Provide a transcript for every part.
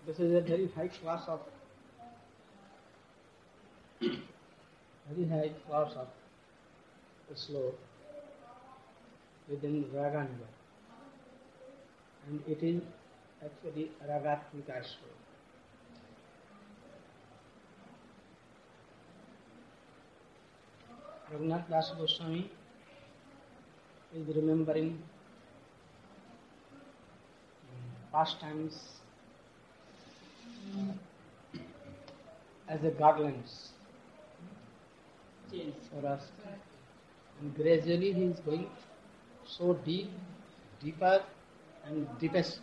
This is a very high class of slope within Raganga, and it is actually Ragatmika slope. Raghunath Das Goswami is remembering pastimes as a garlands for us, and gradually he is going so deeper and deepest.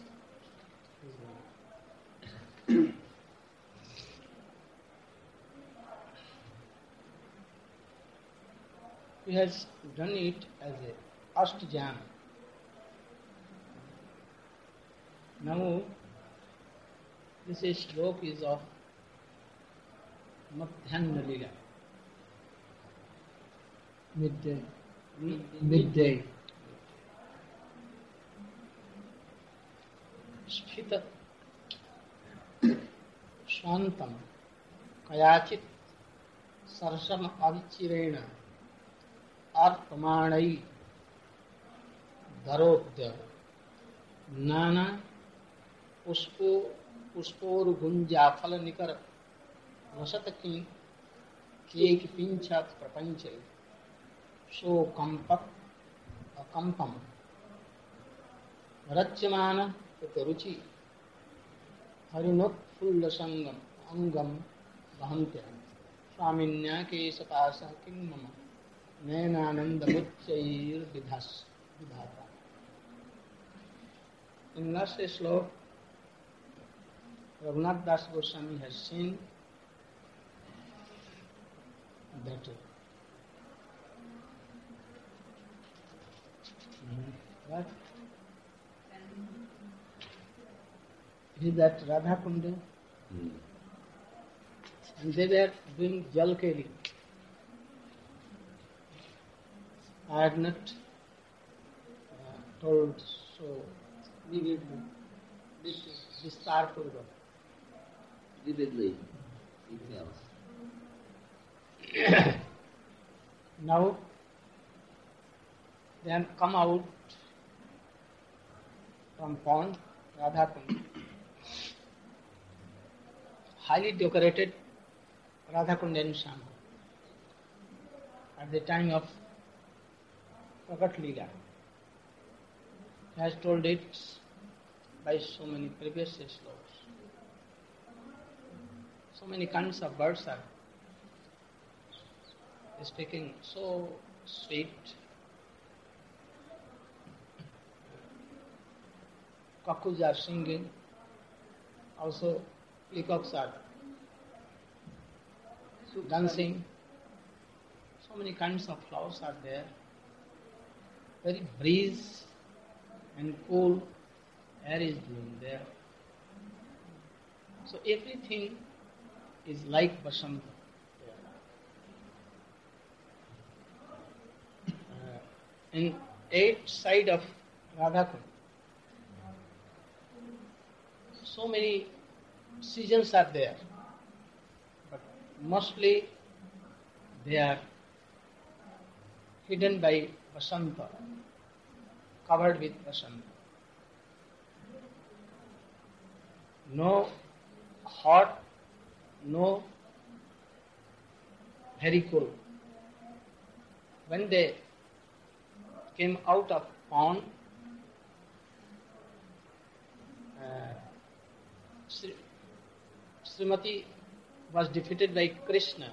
He has done it as a Astajam. Now, this slok is of Madhyana Lila, midday. Sphita Swantam Kayachit Sarsam Avichirena Arpamanai Dharodya Nana पुष्पोर गुंजा फल निकर रसत की cake पिंचात प्रपंच सो कंपम रच्यमान रुचि हरिणोत्फुल्ल संगम अंगम वहंत्य स्वामिन्या केशपाश किं मम नयनानंद मुच्चैर्विधाता. In last slok, Raghunath Das Goswami has seen that what is that Radha Kunda, and they were doing jal keli. I had not told so vividly, Vistarpurvak. Vividly, details. Now, they have come out from pond, Radha Kund, highly decorated Radha Kund and Shama at the time of Prakat Leela. He has told it by so many previous slokas. So many kinds of birds are speaking so sweet. Cuckoos are singing. Also, peacocks are dancing. So many kinds of flowers are there. Very breeze and cool air is blowing there. So everything is like Vasanta. In 8 side of Radhakund, so many seasons are there, but mostly they are hidden by Vasanta, covered with Vasanta. No hot, no very cold. When they came out of pond, Srimati was defeated by Krishna,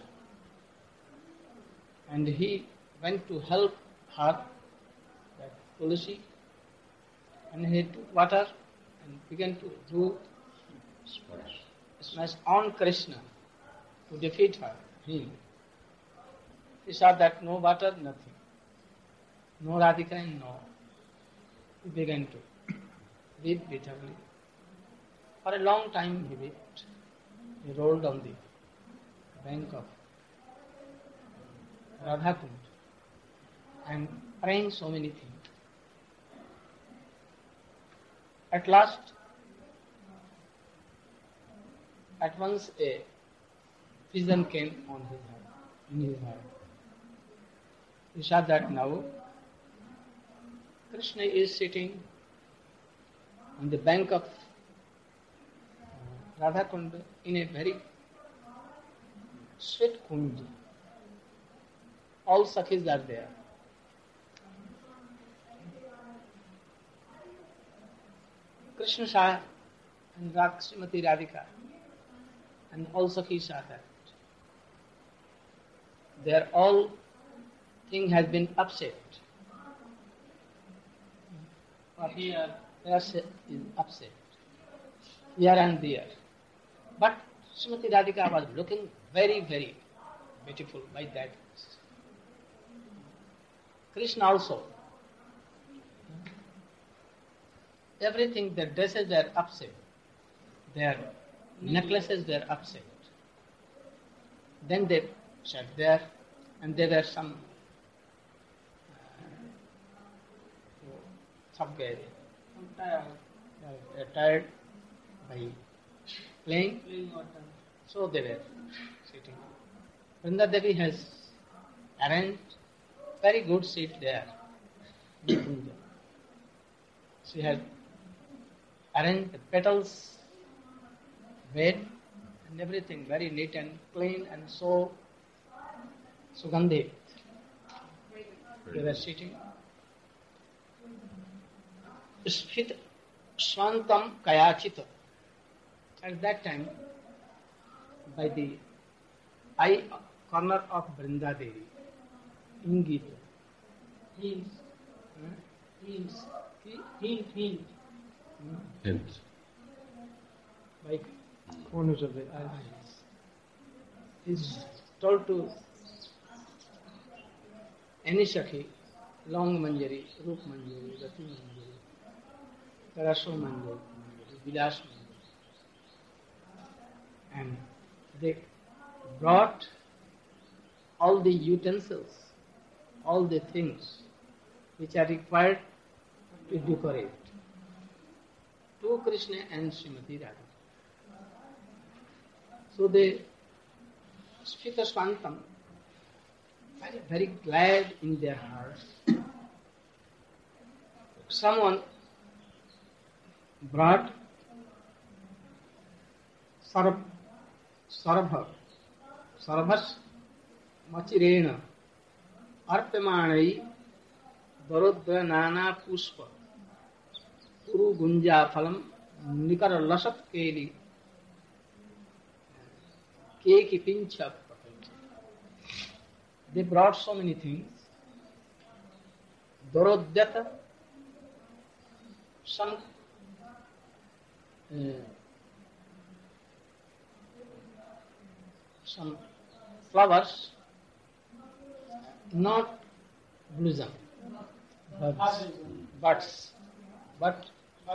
and he went to help her, that Tulsi, and he took water and began to do smash on Krishna to defeat her, him. He saw that no water, nothing. No Radhika, no. He began to weep bitterly. For a long time he wept. He rolled on the bank of Radhakund and praying so many things. At last, at once a vision came on his heart, in his heart. He saw that now Krishna is sitting on the bank of Radha Kund in a very sweet kund. All Sakhis are there. Krishna saw and Srimati Radhika and all Sakhis saw that. Their all thing has been upset. Here is upset. Here and there. But Srimati Radhika was looking very, very beautiful by that. Krishna also. Everything, their dresses were upset. Their necklaces were upset. Then they sat there and there were some tired by playing, so they were sitting. Vrinda Devi has arranged very good seat there. She has arranged the petals, bed and everything very neat and clean and so Sugandhi. They were sitting. Sphit Swantam Kayachita. At that time, by the eye corner of Vrinda Devi, Ingita. Hint. By corners of the eyes. Is told to any Sakhi, Long Manjari, Rup Manjari, Rati Manjari, Taraso Manjari, Vilas Manjari. And they brought all the utensils, all the things which are required to decorate to Krishna and Srimati Radha. So they Sphita Swantam, very, very glad in their hearts. Someone brought Sarabhas Machirena Arpamanai Barodra Nana Puspa Uru Gunja Phalam Nikara Lasat Keli Keki Pincha. They brought so many things. Dorodyata, some flowers, not blossom, buds, bud,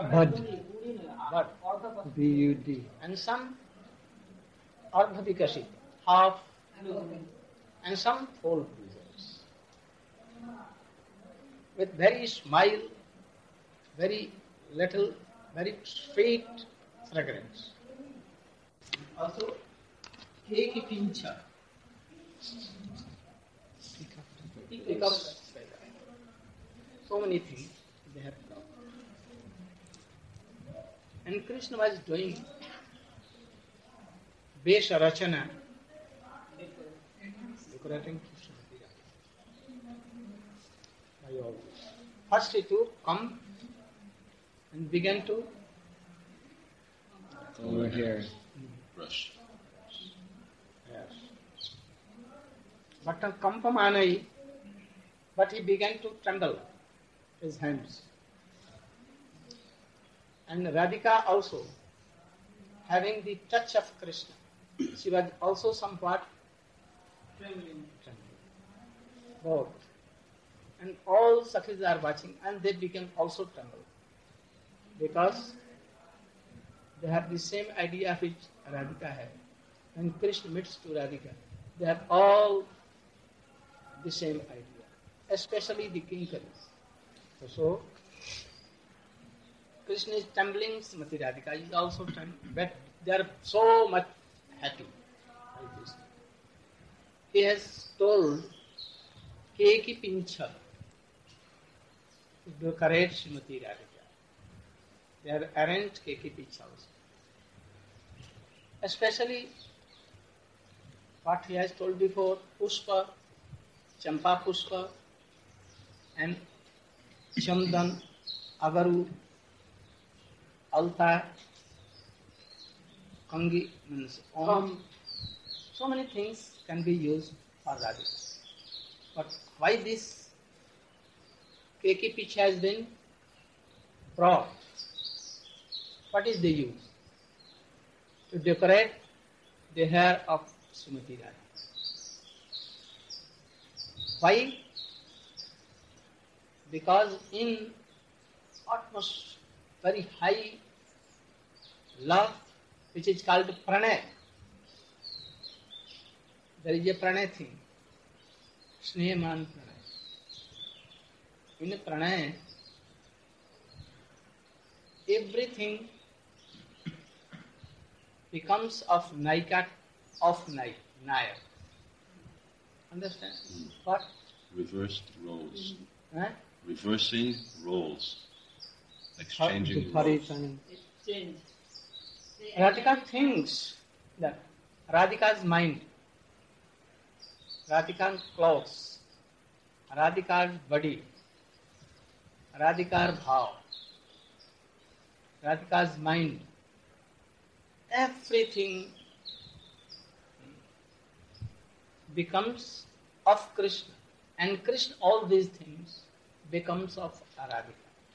B-U-D, and some Ardhavikashi, half, and some full blossoms. With very smile, very little, very sweet fragrance. Also, Keki Pincha. So many things they have brought. And Krishna was doing Vesha Rachana, decorating Krishna. By all this. First he to come and began to over here. Brush. Yes. But Kampamanai, but he began to tremble his hands. And Radhika also, having the touch of Krishna, she was also somewhat trembling. Both. And all Sakhis are watching and they became also tremble. Because they have the same idea which Radhika had. When Krishna meets to Radhika, they have all the same idea, especially the Kinkaris. So, Krishna is trembling, Srimati Radhika is also trembling, but they are so much Had to. Hare Krishna. He has told Keki Pincha to decorate Srimati Radhika. They have arranged Keki Pincha also. Especially what he has told before, Pushpa, Champa Pushpa, and Chandan, Agaru, Alta, Kangi, means Om. So many things can be used for Radhika. But why this Keki pitch has been brought? What is the use? To decorate the hair of Srimati Radhika. Why? Because in utmost very high love, which is called pranay, there is a pranay thing, snehaman pranay. In pranay, everything becomes of Naika, of Naya. Understand? What? Reversed roles. Huh? Reversing roles. Exchanging How roles. Exchange. Radhika thinks that Radhika's mind, Radhika's clothes, Radhika's body, Radhika's bhav, Radhika's mind, everything becomes of Krishna. And Krishna, all these things becomes of Radhika.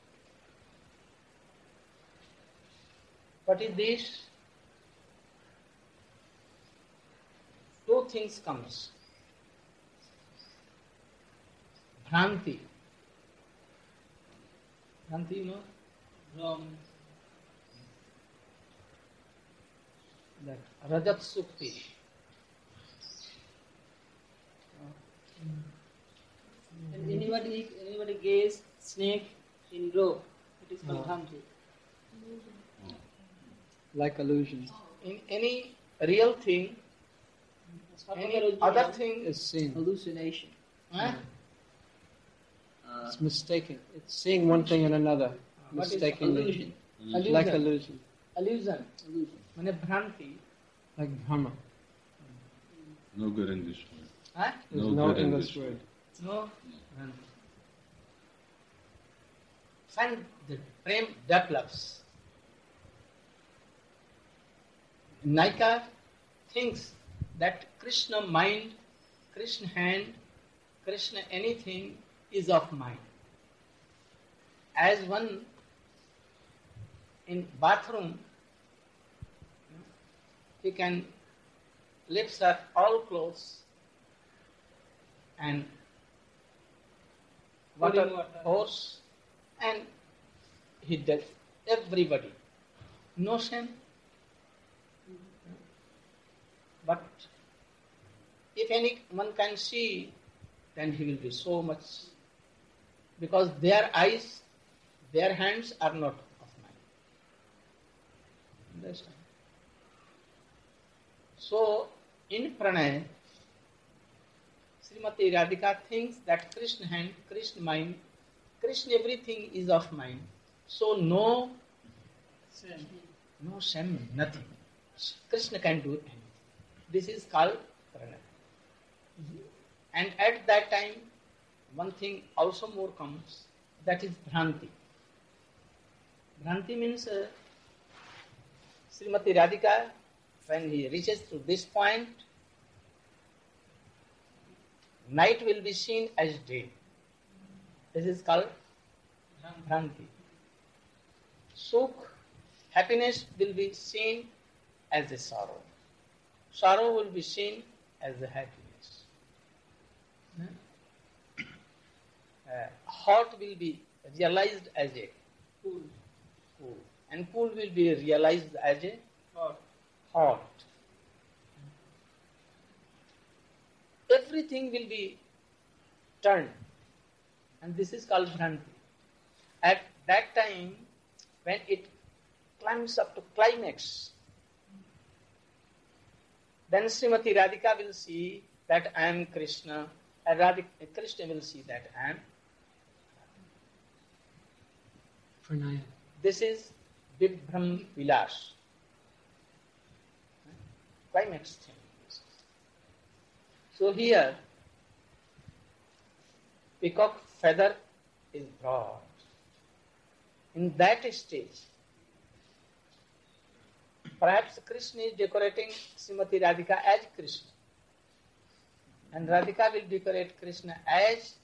What is this? Two things comes. Bhranti. Bhranti, you know? Wrong. That Rajat Sukti. And anybody gaze snake in row, it is called Bhranti. Like illusion In any real thing, any other thing is seen. Hallucination. huh? It's mistaken. It's seeing one thing in another. What is Mistakenly. Illusion. Like illusion. Illusion. Illusion. Mane Bhranti. Like Brahma. No good English word. Huh? There's No no good English English word. No. Bhranti. When the prem develops, Naika thinks that Krishna mind, Krishna hand, Krishna anything is of mind. As one in bathroom, he can lift up all clothes and water hose and he does everybody. No shame. But if anyone can see, then he will be so much, because their eyes, their hands are not of mine. Understand? So, in pranay, Srimati Radhika thinks that Krishna hand, Krishna mind, Krishna everything is of mine. So no shame, nothing. Krishna can do anything. This is called pranay. And at that time, one thing also more comes, that is Bhranti. Bhranti means Srimati Radhika, when he reaches to this point, night will be seen as day. This is called Bhranti. Sukh, happiness will be seen as a sorrow. Sorrow will be seen as a happiness. Hot will be realized as a cool. And cool will be realized as a hot. Everything will be turned. And this is called Bhranti. At that time, when it climbs up to climax, Then Srimati Radhika will see that I am Krishna, and Krishna will see that I am. Pranaya. This is Vibhram Vilas. Climax thing. So here, peacock feather is brought. In that stage, perhaps Krishna is decorating Srimati Radhika as Krishna. And Radhika will decorate Krishna as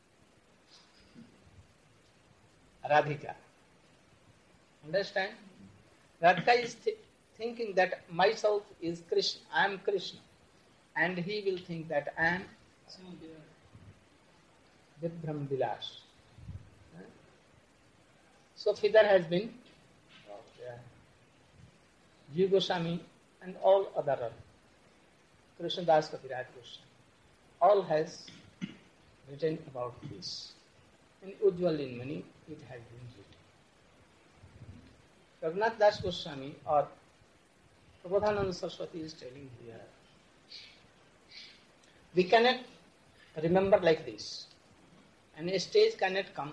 Radhika. Understand? Radhika is thinking that myself is Krishna, I am Krishna. And he will think that I am Vibhram Vilas. So feather has been Jiva Goswami and all other Krishna Das Kaviraj Goswami all has written about this. In Ujjwal Linmani it has been written. Raghunath Das Goswami or Prabodhananda Saraswati is telling here, we cannot remember like this, and a stage cannot come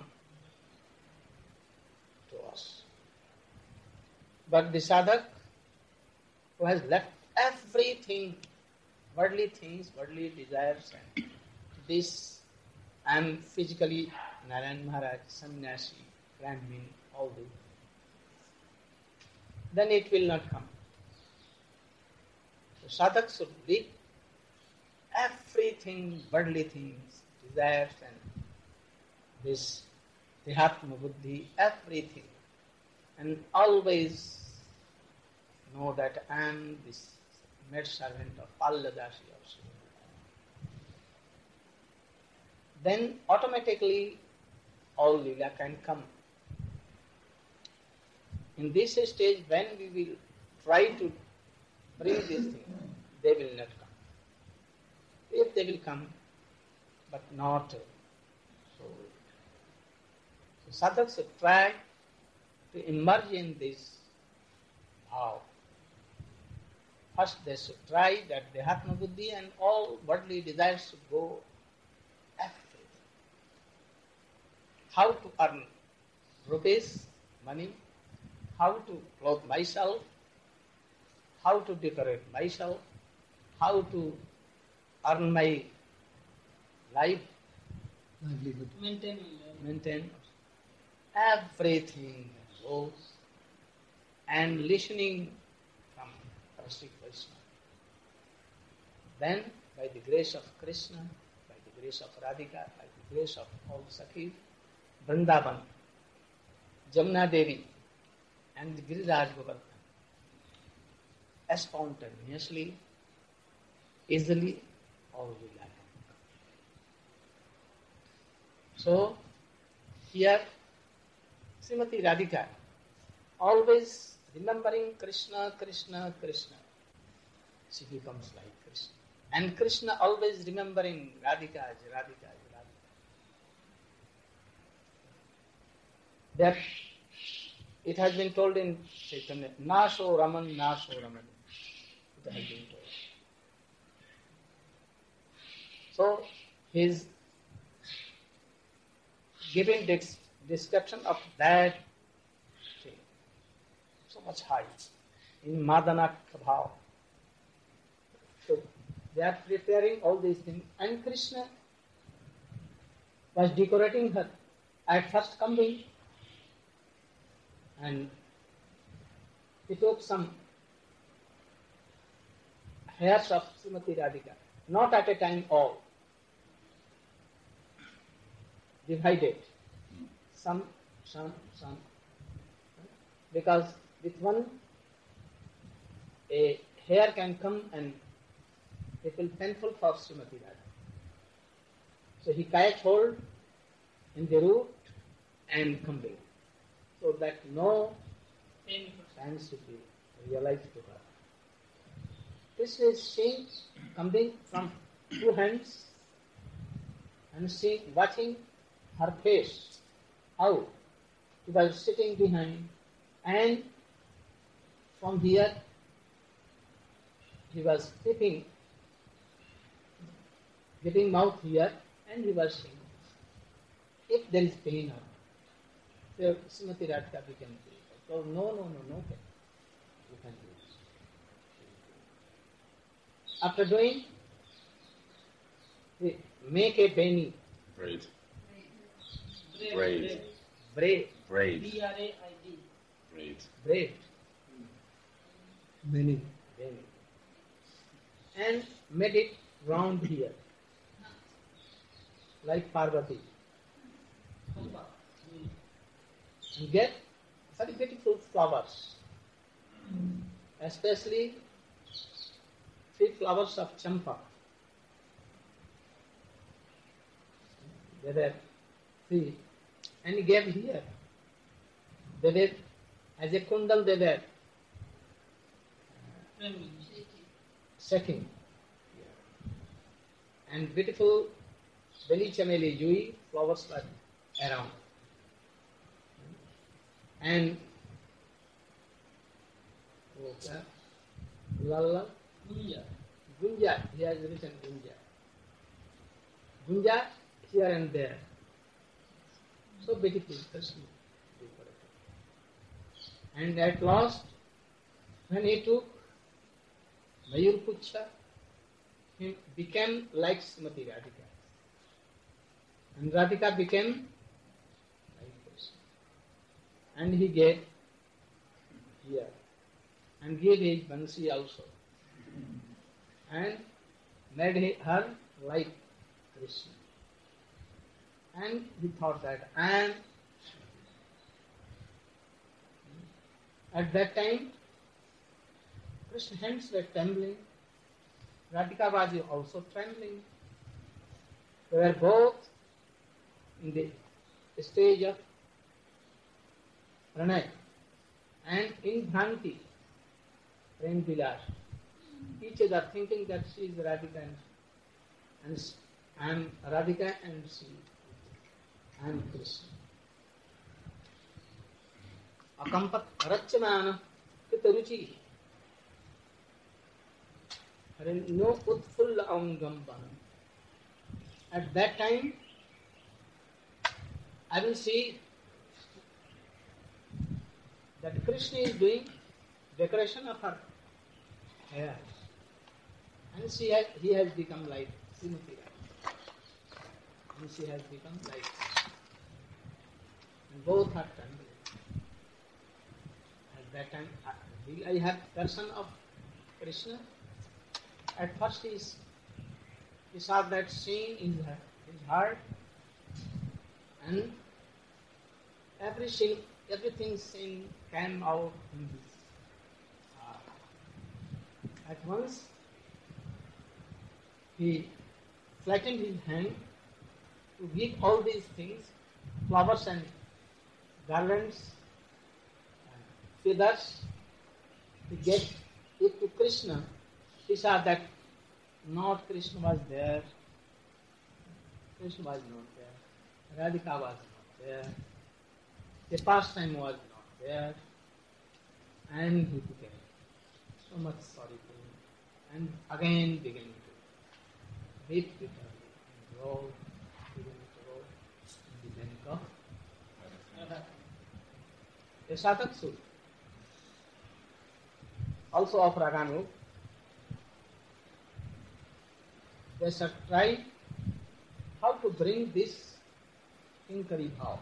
to us. But the sadhak who has left everything, worldly things, worldly desires, and this, I am physically Narayan Maharaj, Sannyasi, Brahmin, all this, then it will not come. So sadhak should leave everything, worldly things, desires, and this Dehatma Buddhi, everything, and always know that I am this maid servant of Palladasi also. Then automatically all lila can come. In this stage, when we will try to bring this thing, they will not come. If they will come, but not so. So sadhaks should try to emerge in this bhav. First they should try that Dehatma Buddhi and all worldly desires should go everything. How to earn rupees, money, how to clothe myself, how to decorate myself, how to earn my life, Livelihood. Maintain. Everything goes, and listening from Rasik Vaishnava. Then, by the grace of Krishna, by the grace of Radhika, by the grace of all Sakhis, Vrindavan, Jamuna Devi, and Giriraj Govardhan, spontaneously, easily, all will happen. So, here, Srimati Radhika, always remembering Krishna, Krishna, Krishna, she becomes like Krishna. And Krishna always remembering Radhika as Radhika as Radhika. That it has been told in Chaitanya, Naso Raman, Naso Raman. It has been told. So, he is giving description of that thing, so much high, in Madana Bhav. So, they are preparing all these things, and Krishna was decorating her at first coming, and he took some hairs of Srimati Radhika, not at a time all, divided, some, because with one a hair can come and it will painful for Srimati Radha. So he catch hold in the root and combing, so that no pain should be realized to her. This is she coming from two hands and she watching her face, how he was sitting behind, and from here he was peeping, getting mouth here, and he was saying, if there is pain or so Srimati Radhika became critical. So no pain. You can do this. After doing, he make a beni, Braid. Braid. braid, Braid. B-R-A-I-D. Braid. braid, Many. beni, and made it round here, like Parvati, and get very beautiful flowers, especially 3 flowers of champa. They were 3, and he gave here. They were as a kundal. They were setting, and beautiful Beli Chameli Jui flowers were around. And Lalla Gunja, he has written Gunja. Gunja here and there. So beautiful, Krishna. And at last, when he took Mayur Pucha, he became like Srimati Radhika. And Radhika became like Krishna. And he gave here. And gave his Bansi also. And made her like Krishna. And he thought that I am. At that time, Krishna's hands were trembling. Radhika was also trembling. They were both in the stage of pranay and in bhranti, prem vilas. Each other thinking that she is Radhika and I am Radhika and she, I am Krishna. Akampat rachamana kitaruchi. No utfulla aungambana. At that time, I will see that Krishna is doing decoration of her hair. And he has become like Srimati Radhika. And she has become like Krishna. And both are trembling. At that time, I have darshan of Krishna. At first he saw that scene in his heart, and everything scene came out in his heart. At once he flattened his hand to give all these things, flowers and garlands, feathers, to get it to Krishna. He saw that not Krishna was there, Krishna was not there, Radhika was not there, the pastime was not there, and he became so much sorry to him, and again began to weep bitterly and roll, began to roll in the bank of a Satak Sura, also of Raganu. They should try how to bring this Kinkari bhav.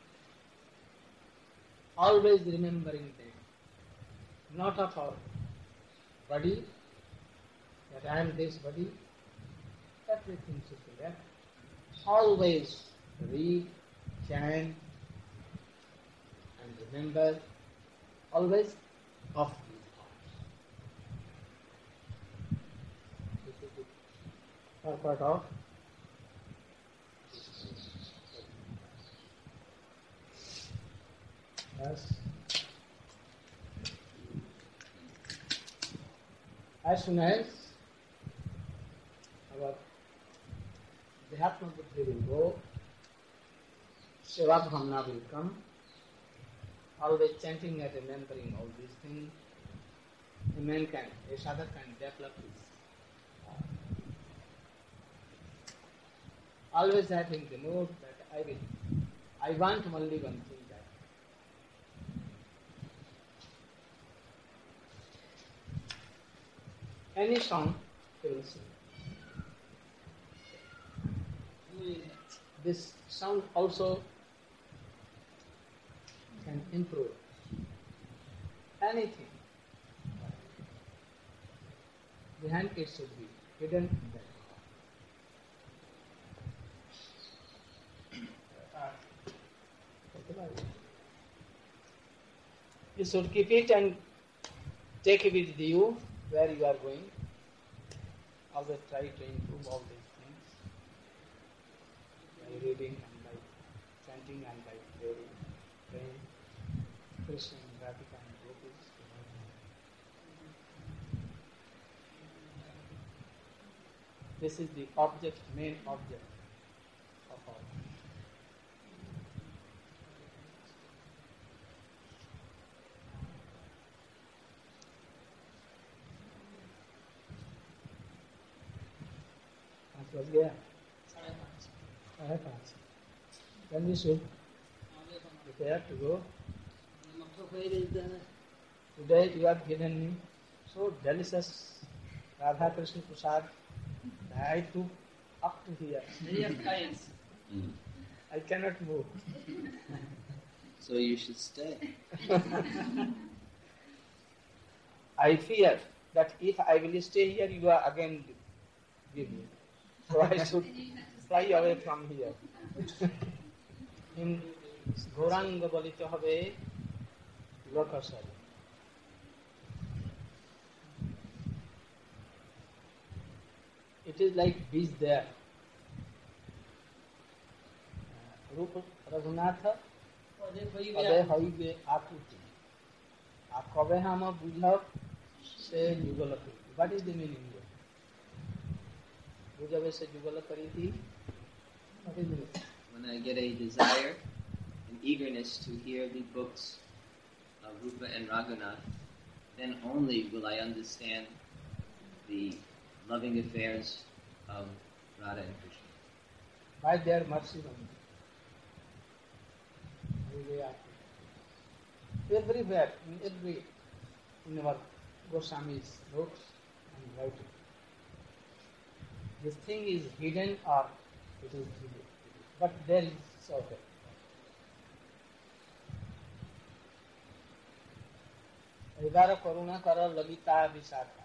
Always remembering them, not of our body, that I am this body, everything should be there. Always read, chant, and remember, always of these bhavs. This is the purport of yes. As soon as our Dehatma Buddhi will go, Seva Bhamna will come, always chanting and remembering all these things, a man can, a sadhak can develop his. Always having the mood that I want only one thing, that any song he will sing. This sound also can improve anything. Behind it should be hidden there. You should keep it and take it with you where you are going. Always try to improve all these things by reading and by chanting and by praying Krishna and Radhika and Gopis. This is the object, main object of all. बज गया 5:30. Then we should prepare to go. Today you have given me so delicious Radha Krishna Prasad that I took up to here. Very of kinds. I cannot move. So you should stay. I fear that if I will stay here, you are again give me. So I should fly away from here. In Gauranga bolite hobe lokasari. It is like beach there. Rupa Raghunatha Ade hoibe akuti. A kobe hama bujhab se yugala kari. What is the meaning there? Bujabe se yugala kari thi. What is the meaning? When I get a desire, an eagerness to hear the books of Rupa and Raghunath, then only will I understand the loving affairs of Radha and Krishna. By their mercy only. Everywhere, in our Goswami's books and writing, this thing is hidden or it is hidden. But there is so that. Egar karuna kara lalita visakha.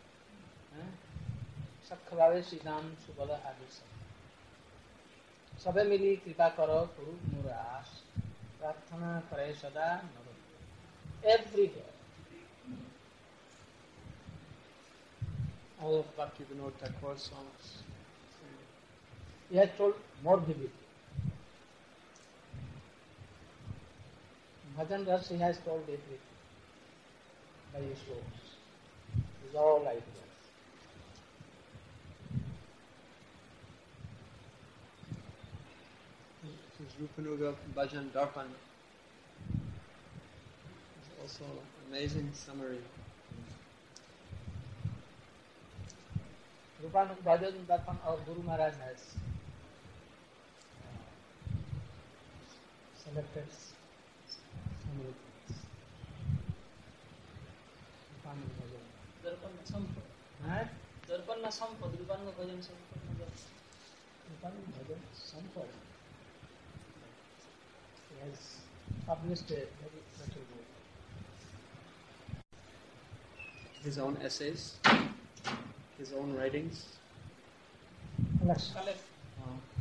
Sakkhvave Sridham Subala Adisa. Sabe mili kripa karo kuru muras. Prarthana kare sada naro. Everywhere. All of Bhaktivinoda Thakur's songs. He has told more vividly. Bhajan Ras he has told everything by his words. It is all like that. This is Rupanuga Bhajan Darpan. It's also an amazing summary. Rupanuk Bhajan Darpan, our Guru Maharaj has selected so many things. Rupanuk Bhajan. Darpan Sampad. Huh? Darpan Sampad. Rupanuk Bhajan Sampad. Rupanuk Bhajan Sampad. He has published a very special book. His own essays, his own writings. Collection. Collect. Oh.